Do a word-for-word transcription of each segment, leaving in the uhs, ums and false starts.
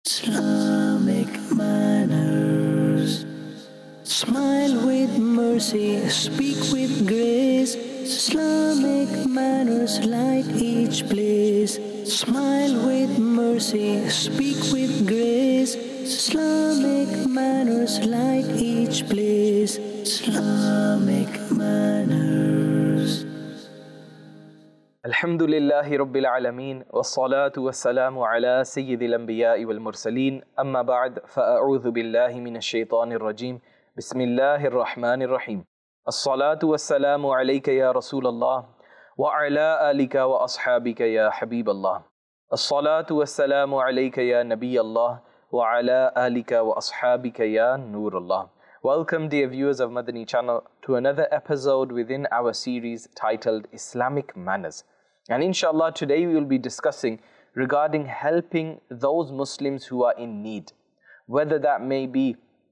Islamic manners. Smile with mercy, speak with grace. Islamic manners light each place. Smile with mercy, speak with grace. Islamic manners light each place. Islamic manners. Alhamdulillahi Rabbil Alameen, wassalatu wassalamu ala sayyidil anbiya'i wal mursaleen, amma ba'd, fa'a'udhu billahi minash shaitanir rajim, bismillahir rahmanir rahim. As-salatu wassalamu alayka ya Rasulallah, wa ala alika wa ashabika ya Habiballah. As-salatu wassalamu alayka ya Nabiyallah, wa ala alika wa ashabika ya Nurullah. Welcome, dear viewers of Madani channel, to another episode within our series titled Islamic Manners. And inshallah, today we will be discussing regarding helping those Muslims who are in need, whether that may be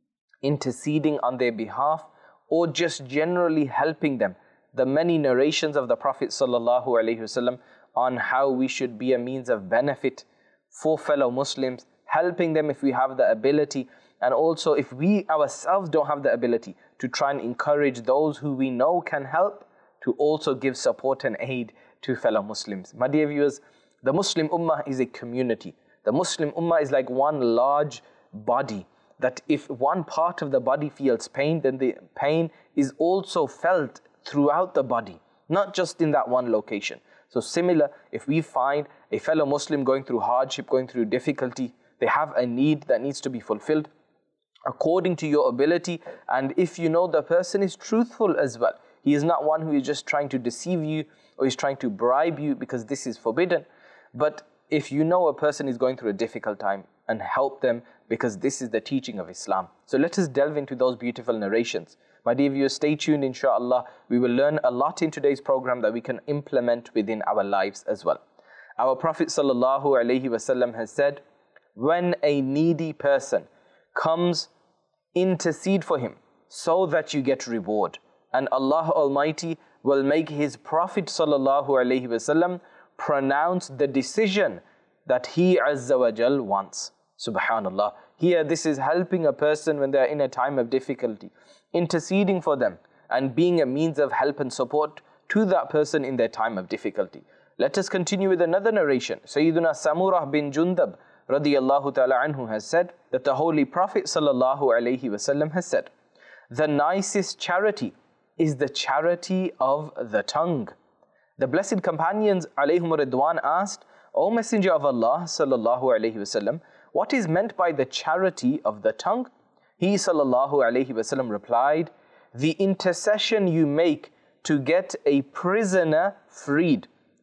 interceding on their behalf or just generally helping them. The many narrations of the Prophet sallallahu alaihi wasallam on how we should be a means of benefit for fellow Muslims, helping them if we have the ability, and also if we ourselves don't have the ability, to try and encourage those who we know can help to also give support and aid to fellow Muslims. My dear viewers, the Muslim Ummah is a community. The Muslim Ummah is like one large body, that if one part of the body feels pain, then the pain is also felt throughout the body, not just in that one location. So similar, if we find a fellow Muslim going through hardship, going through difficulty, they have a need that needs to be fulfilled according to your ability, and if you know the person is truthful as well, he is not one who is just trying to deceive you or is trying to bribe you, because this is forbidden. But if you know a person is going through a difficult time, and help them, because this is the teaching of Islam. So let us delve into those beautiful narrations. My dear viewers, stay tuned, inshallah. We will learn a lot in today's program that we can implement within our lives as well. Our Prophet sallallahu alaihi wasallam has said, when a needy person comes, intercede for him so that you get reward, and Allah Almighty will make His Prophet sallallahu alaihi wasallam pronounce the decision that He Azza wa Jal wants. Subhanallah. Here this is helping a person when they are in a time of difficulty, interceding for them and being a means of help and support to that person in their time of difficulty. Let us continue with another narration. Sayyiduna Samurah bin Jundab radiyallahu ta'ala anhu has said that the Holy Prophet sallallahu alaihi wasallam has said, the nicest charity is the charity of the tongue. The blessed companions alayhum ridwan asked, O Messenger of Allah sallallahu alaihi wasallam, what is meant by the charity of the tongue? He sallallahu alaihi wasallam replied, the intercession you make to get a prisoner freed,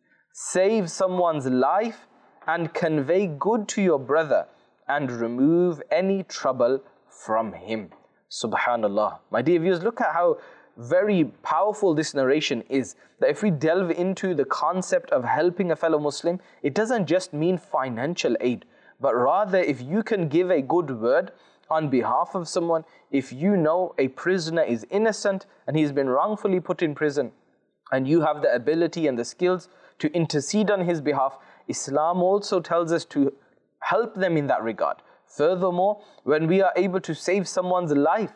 save someone's life, and convey good to your brother, and remove any trouble from him. Subhanallah. My dear viewers, look at how very powerful this narration is, that if we delve into the concept of helping a fellow Muslim, it doesn't just mean financial aid, but rather if you can give a good word on behalf of someone, if you know a prisoner is innocent and he's been wrongfully put in prison, and you have the ability and the skills to intercede on his behalf, Islam also tells us to help them in that regard. Furthermore, when we are able to save someone's life,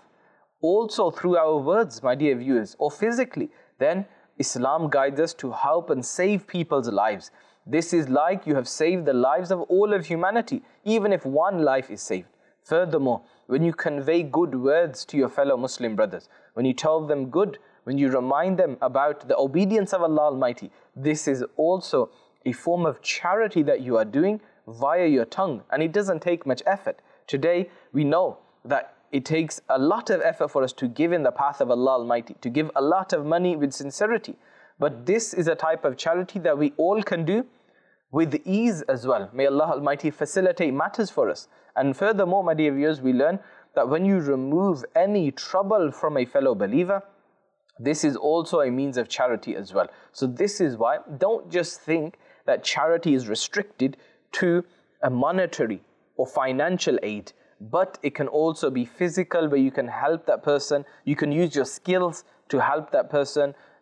also through our words, my dear viewers, or physically, then Islam guides us to help and save people's lives. This is like you have saved the lives of all of humanity, even if one life is saved. Furthermore, when you convey good words to your fellow Muslim brothers, when you tell them good, when you remind them about the obedience of Allah Almighty, this is also a form of charity that you are doing via your tongue, and it doesn't take much effort. Today, we know that it takes a lot of effort for us to give in the path of Allah Almighty, to give a lot of money with sincerity. But this is a type of charity that we all can do with ease as well. May Allah Almighty facilitate matters for us. And furthermore, my dear viewers, we learn that when you remove any trouble from a fellow believer, this is also a means of charity as well. So this is why, don't just think that charity is restricted to a monetary or financial aid, but it can also be physical, where you can help that person, you can use your skills to help that person,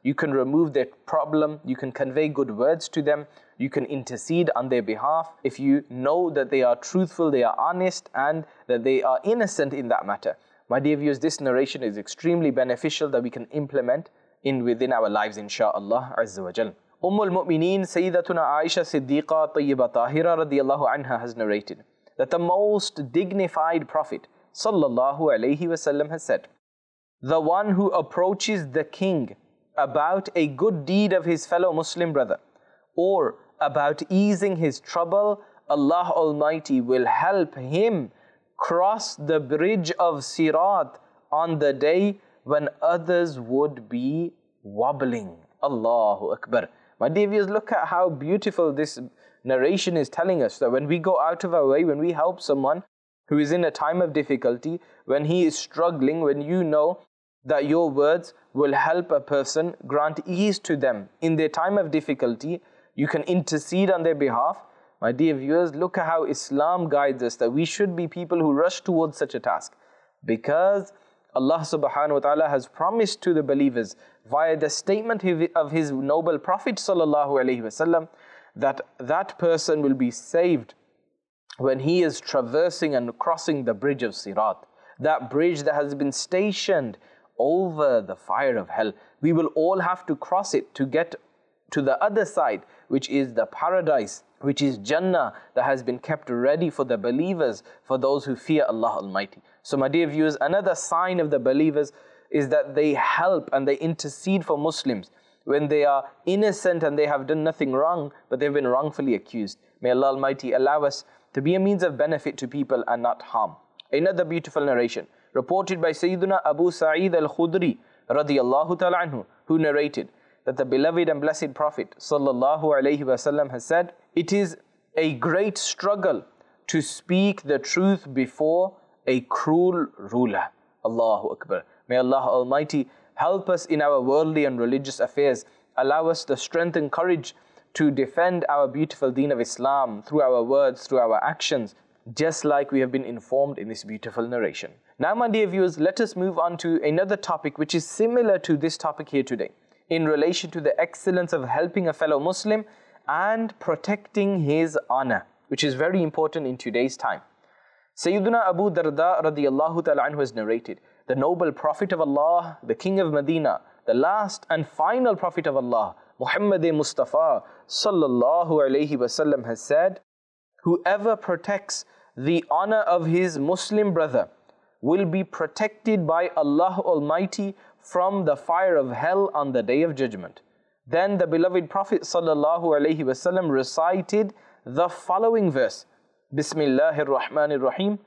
you can remove their problem, you can convey good words to them, you can intercede on their behalf if you know that they are truthful, they are honest, and that they are innocent in that matter. My dear viewers, this narration is extremely beneficial that we can implement in within our lives, insha'Allah Azza wa Jal. Umm al-Mu'mineen Sayyidatuna Aisha Siddiqa Tayyiba Tahira radiyallahu anha has narrated that the most dignified Prophet sallallahu alayhi wasallam has said, "The one who approaches the king about a good deed of his fellow Muslim brother, or about easing his trouble, Allah Almighty will help him cross the bridge of Sirat on the day when others would be wobbling." Allahu Akbar. My dear viewers, look at how beautiful this narration is telling us that when we go out of our way, when we help someone who is in a time of difficulty, when he is struggling, when you know that your words will help a person, grant ease to them in their time of difficulty, you can intercede on their behalf. My dear viewers, look at how Islam guides us that we should be people who rush towards such a task, because Allah subhanahu wa ta'ala has promised to the believers via the statement of His noble Prophet sallallahu alaihi wasallam that that person will be saved when he is traversing and crossing the bridge of Sirat, that bridge that has been stationed over the fire of hell. We will all have to cross it to get to the other side, which is the paradise, which is Jannah, that has been kept ready for the believers, for those who fear Allah Almighty. So my dear viewers, another sign of the believers is that they help and they intercede for Muslims when they are innocent and they have done nothing wrong, but they've been wrongfully accused. May Allah Almighty allow us to be a means of benefit to people and not harm. Another beautiful narration reported by Sayyiduna Abu Sa'id al-Khudri radiyallahu ta'ala anhu, who narrated that the beloved and blessed Prophet sallallahu alayhi wasallam has said, "It is a great struggle to speak the truth before a cruel ruler." Allahu Akbar. May Allah Almighty help us in our worldly and religious affairs. Allow us the strength and courage to defend our beautiful deen of Islam through our words, through our actions, just like we have been informed in this beautiful narration. Now, my dear viewers, let us move on to another topic which is similar to this topic here today, in relation to the excellence of helping a fellow Muslim and protecting his honor, which is very important in today's time. Sayyiduna Abu Darda radiyallahu ta'ala anhu has narrated, the noble Prophet of Allah, the King of Medina, the last and final Prophet of Allah, Muhammad Mustafa sallallahu alayhi wasallam has said, "Whoever protects the honor of his Muslim brother will be protected by Allah Almighty from the fire of hell on the Day of Judgment." Then the beloved Prophet sallallahu alaihi wasallam recited the following verse, Bismillahir Rahmanir Rahim,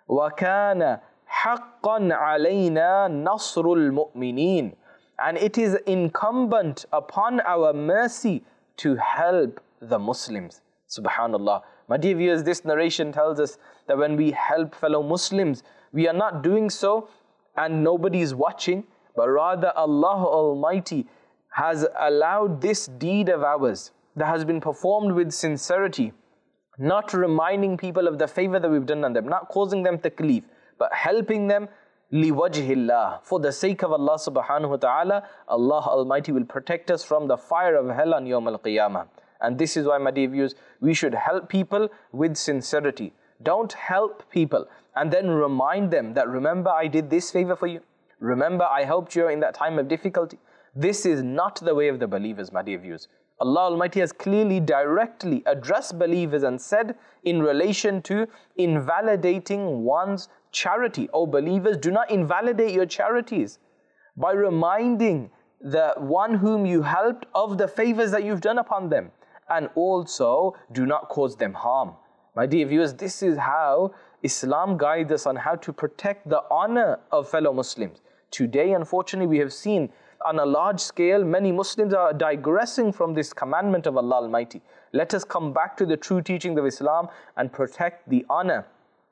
وَكَانَ حَقًّا عَلَيْنَا نَصْرُ الْمُؤْمِنِينَ. And it is incumbent upon our mercy to help the Muslims. Subhanallah. My dear viewers, this narration tells us that when we help fellow Muslims, we are not doing so and nobody is watching, but rather Allah Almighty has allowed this deed of ours that has been performed with sincerity, not reminding people of the favor that we've done on them, not causing them taklif, but helping them liwajhillah, for the sake of Allah subhanahu wa ta'ala. Allah Almighty will protect us from the fire of hell on Yawm al-Qiyamah. And this is why, my dear viewers, we should help people with sincerity. Don't help people and then remind them that, remember I did this favor for you, remember I helped you in that time of difficulty. This is not the way of the believers, my dear viewers. Allah Almighty has clearly, directly addressed believers and said in relation to invalidating one's charity, "O believers, do not invalidate your charities by reminding the one whom you helped of the favors that you've done upon them, and also do not cause them harm." My dear viewers, this is how Islam guides us on how to protect the honor of fellow Muslims. Today, unfortunately, we have seen on a large scale, many Muslims are digressing from this commandment of Allah Almighty. Let us come back to the true teachings of Islam and protect the honor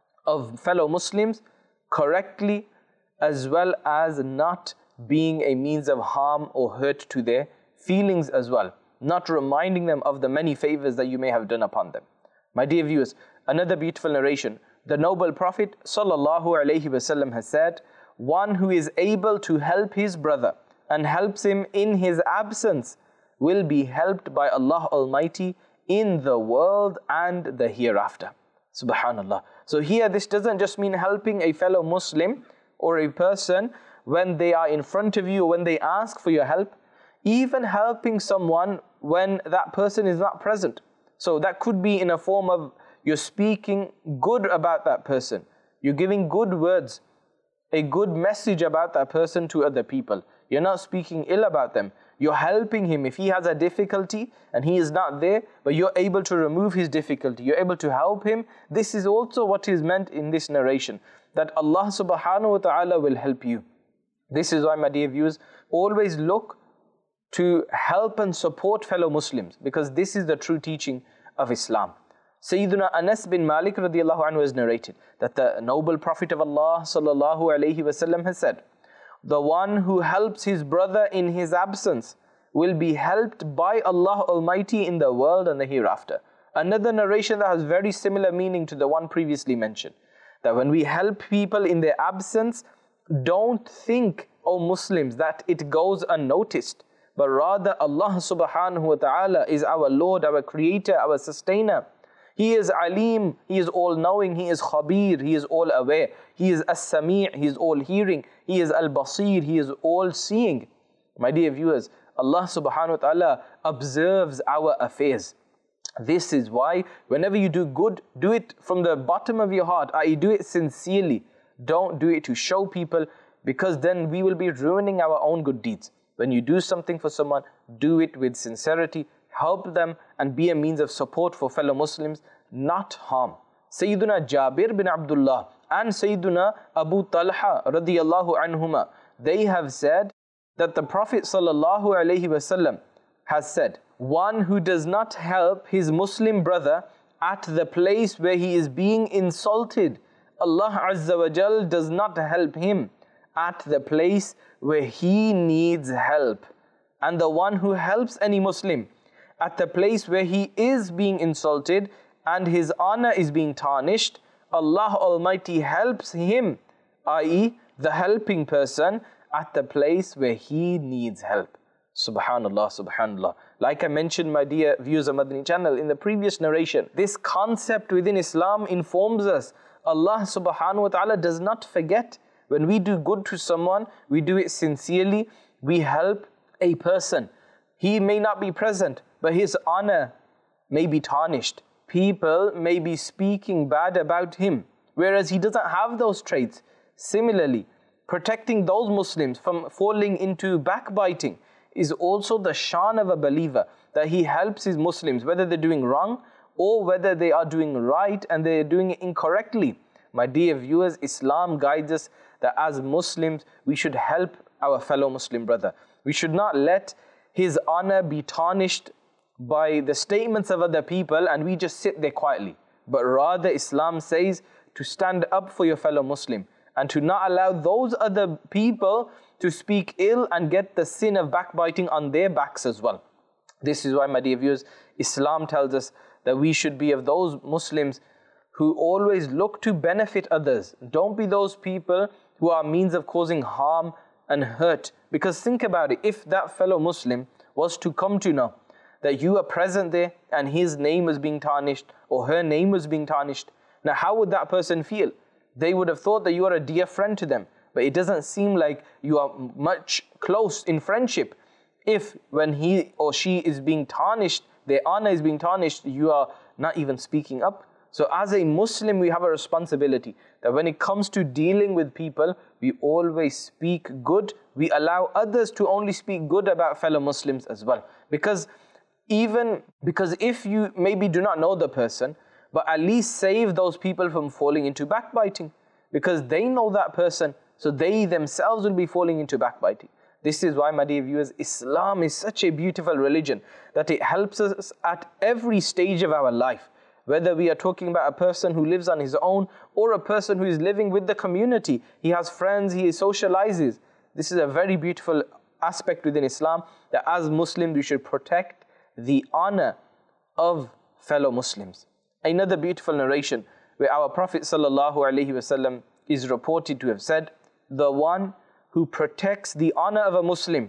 of fellow Muslims correctly, as well as not being a means of harm or hurt to their feelings as well, not reminding them of the many favors that you may have done upon them. My dear viewers, another beautiful narration. The noble Prophet sallallahu alaihi wasallam has said, "One who is able to help his brother and helps him in his absence will be helped by Allah Almighty in the world and the hereafter. Subhanallah. So here this doesn't just mean helping a fellow Muslim or a person when they are in front of you or when they ask for your help, even helping someone when that person is not present. So that could be in a form of you're speaking good about that person, you're giving good words, a good message about that person to other people. You're not speaking ill about them. You're helping him. If he has a difficulty and he is not there, but you're able to remove his difficulty, you're able to help him. This is also what is meant in this narration, that Allah subhanahu wa ta'ala will help you. This is why, my dear viewers, always look to help and support fellow Muslims, because this is the true teaching of Islam. Sayyiduna Anas bin Malik radiallahu anhu has narrated that the noble Prophet of Allah sallallahu alayhi wasallam has said, the one who helps his brother in his absence will be helped by Allah Almighty in the world and the hereafter. Another narration that has very similar meaning to the one previously mentioned, that when we help people in their absence, don't think, O Muslims, that it goes unnoticed, but rather Allah subhanahu wa ta'ala is our Lord, our Creator, our Sustainer. He is Alim, He is all-knowing, He is Khabir, He is all-aware, He is As-Sami', He is all-hearing, He is Al-Basir, He is all-seeing. My dear viewers, Allah subhanahu wa ta'ala observes our affairs. This is why whenever you do good, do it from the bottom of your heart, that is, do it sincerely. Don't do it to show people, because then we will be ruining our own good deeds. When you do something for someone, do it with sincerity, help them and be a means of support for fellow Muslims, not harm. Sayyiduna Jabir bin Abdullah and Sayyiduna Abu Talha radiyallahu anhuma, they have said that the Prophet sallallahu alaihi wasallam has said, one who does not help his Muslim brother at the place where he is being insulted, Allah Azza wa Jal does not help him at the place where he needs help. And the one who helps any Muslim at the place where he is being insulted and his honor is being tarnished, Allah Almighty helps him, that is the helping person, at the place where he needs help. Subhanallah, subhanallah. Like I mentioned, my dear viewers of Madani channel, in the previous narration, this concept within Islam informs us Allah subhanahu wa ta'ala does not forget. When we do good to someone, we do it sincerely. We help a person. He may not be present, but his honor may be tarnished. People may be speaking bad about him, whereas he doesn't have those traits. Similarly, protecting those Muslims from falling into backbiting is also the shan of a believer, that he helps his Muslims, whether they're doing wrong or whether they are doing right and they're doing it incorrectly. My dear viewers, Islam guides us that as Muslims, we should help our fellow Muslim brother. We should not let his honor be tarnished by the statements of other people and we just sit there quietly. But rather, Islam says to stand up for your fellow Muslim and to not allow those other people to speak ill and get the sin of backbiting on their backs as well. This is why, my dear viewers, Islam tells us that we should be of those Muslims who always look to benefit others. Don't be those people who are means of causing harm and hurt. Because think about it, if that fellow Muslim was to come to know that you are present there and his name was being tarnished or her name was being tarnished, now how would that person feel? They would have thought that you are a dear friend to them, but it doesn't seem like you are much close in friendship if when he or she is being tarnished, their honor is being tarnished, you are not even speaking up. So as a Muslim, we have a responsibility that when it comes to dealing with people, we always speak good. We allow others to only speak good about fellow Muslims as well. Because even, because if you maybe do not know the person, but at least save those people from falling into backbiting. Because they know that person, so they themselves will be falling into backbiting. This is why, my dear viewers, Islam is such a beautiful religion that it helps us at every stage of our life. Whether we are talking about a person who lives on his own or a person who is living with the community. He has friends, he socializes. This is a very beautiful aspect within Islam, that as Muslims we should protect the honor of fellow Muslims. Another beautiful narration where our Prophet sallallahu alaihi wasallam is reported to have said, the one who protects the honor of a Muslim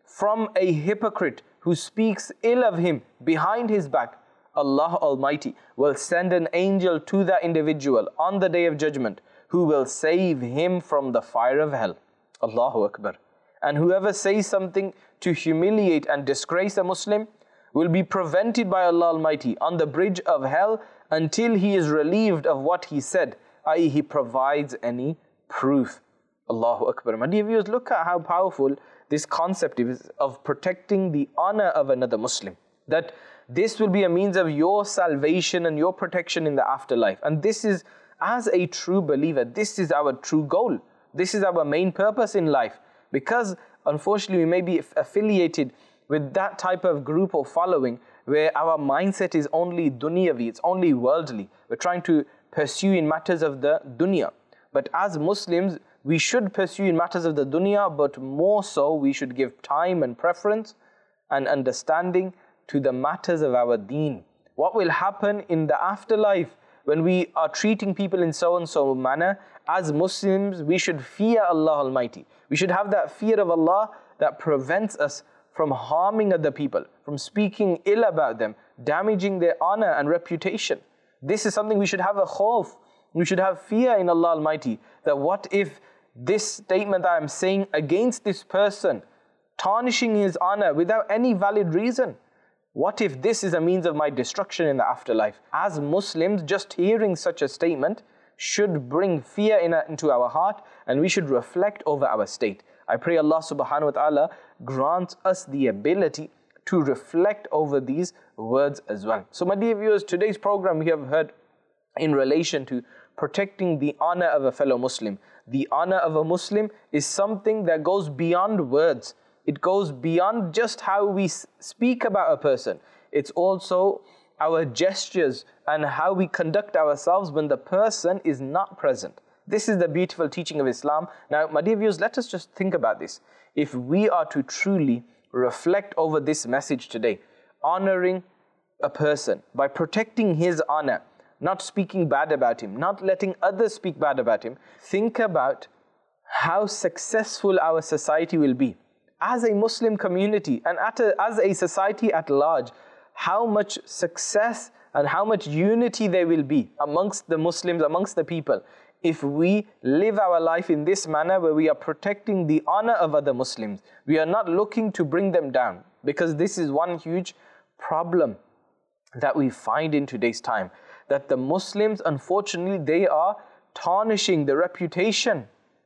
from a hypocrite who speaks ill of him behind his back, Allah Almighty will send an angel to that individual on the Day of Judgment who will save him from the fire of hell. Allahu Akbar. And whoever says something to humiliate and disgrace a Muslim will be prevented by Allah Almighty on the bridge of hell until he is relieved of what he said, that is he provides any proof. Allahu Akbar. My dear viewers, look at how powerful this concept is of protecting the honor of another Muslim. That this will be a means of your salvation and your protection in the afterlife. And this is, as a true believer, this is our true goal. This is our main purpose in life. Because unfortunately we may be affiliated with that type of group or following where our mindset is only dunyavi, it's only worldly. We're trying to pursue in matters of the dunya. But as Muslims, we should pursue in matters of the dunya, but more so we should give time and preference and understanding to the matters of our deen. What will happen in the afterlife when we are treating people in so and so manner? As Muslims, we should fear Allah Almighty. We should have that fear of Allah that prevents us from harming other people, from speaking ill about them, damaging their honor and reputation. This is something we should have a khawf. We should have fear in Allah Almighty, that what if this statement that I am saying against this person, tarnishing his honor without any valid reason, what if this is a means of my destruction in the afterlife? As Muslims, just hearing such a statement should bring fear in, into our heart, and we should reflect over our state. I pray Allah subhanahu wa ta'ala grants us the ability to reflect over these words as well. So my dear viewers, today's program we have heard in relation to protecting the honor of a fellow Muslim. The honor of a Muslim is something that goes beyond words. It goes beyond just how we speak about a person. It's also our gestures and how we conduct ourselves when the person is not present. This is the beautiful teaching of Islam. Now, my dear viewers, let us just think about this. If we are to truly reflect over this message today, honoring a person by protecting his honor, not speaking bad about him, not letting others speak bad about him, think about how successful our society will be. As a Muslim community and at a, as a society at large, how much success and how much unity there will be amongst the Muslims, amongst the people, if we live our life in this manner where we are protecting the honor of other Muslims. We are not looking to bring them down, because this is one huge problem that we find in today's time, that the Muslims, unfortunately, they are tarnishing the reputation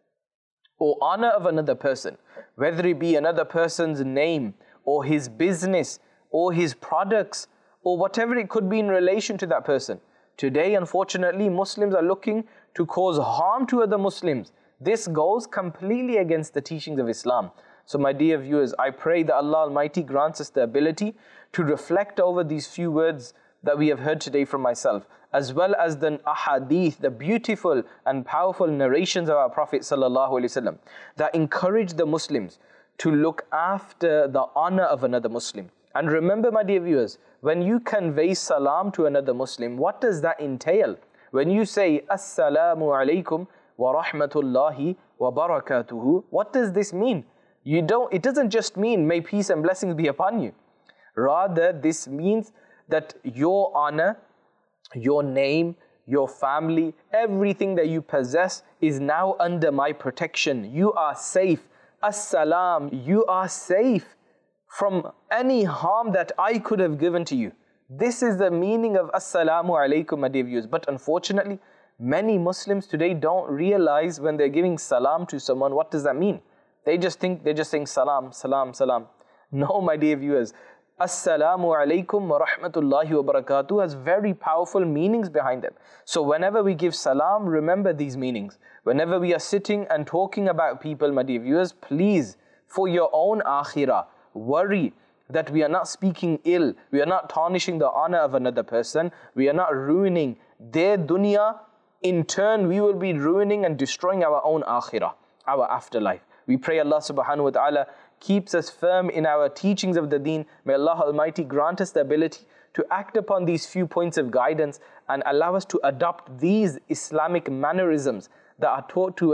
or honor of another person, whether it be another person's name or his business or his products or whatever it could be in relation to that person. Today, unfortunately, Muslims are looking to cause harm to other Muslims. This goes completely against the teachings of Islam. So my dear viewers, I pray that Allah Almighty grants us the ability to reflect over these few words that we have heard today from myself, as well as the ahadith, the beautiful and powerful narrations of our Prophet sallallahu alaihi wasallam that encourage the Muslims to look after the honor of another Muslim. And remember, my dear viewers, when you convey salam to another Muslim, what does that entail? When you say Assalamu alaikum wa rahmatullahi wa barakatuhu, what does this mean? You don't, it doesn't just mean may peace and blessings be upon you. Rather, this means that your honor, your name, your family, everything that you possess is now under my protection. You are safe. As-salam, you are safe from any harm that I could have given to you. This is the meaning of Assalamu alaikum, my dear viewers. But unfortunately, many Muslims today don't realize when they're giving salam to someone, what does that mean? They just think they're just saying salam, salam, salam. No, my dear viewers. Assalamu alaikum wa rahmatullahi wa barakatuh has very powerful meanings behind them. So whenever we give salam, remember these meanings. Whenever we are sitting and talking about people, my dear viewers, please, for your own akhirah, worry that we are not speaking ill, we are not tarnishing the honor of another person, we are not ruining their dunya. In turn, we will be ruining and destroying our own akhirah, our afterlife. We pray Allah subhanahu wa ta'ala keeps us firm in our teachings of the deen. May Allah Almighty grant us the ability to act upon these few points of guidance and allow us to adopt these Islamic mannerisms that are taught to us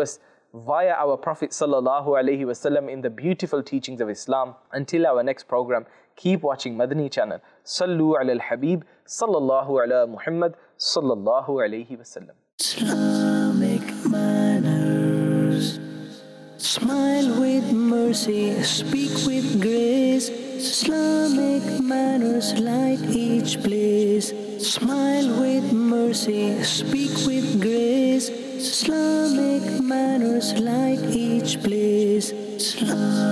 via our Prophet sallallahu alaihi wasallam in the beautiful teachings of Islam. Until our next program, keep watching Madani channel. Sallu ala al-Habib sallallahu ala Muhammad sallallahu alaihi wasallam. Islamic manners. Smile with mercy, speak with grace. Islamic manners light each place. Smile with mercy, speak with grace. Islamic manners light each place. Islam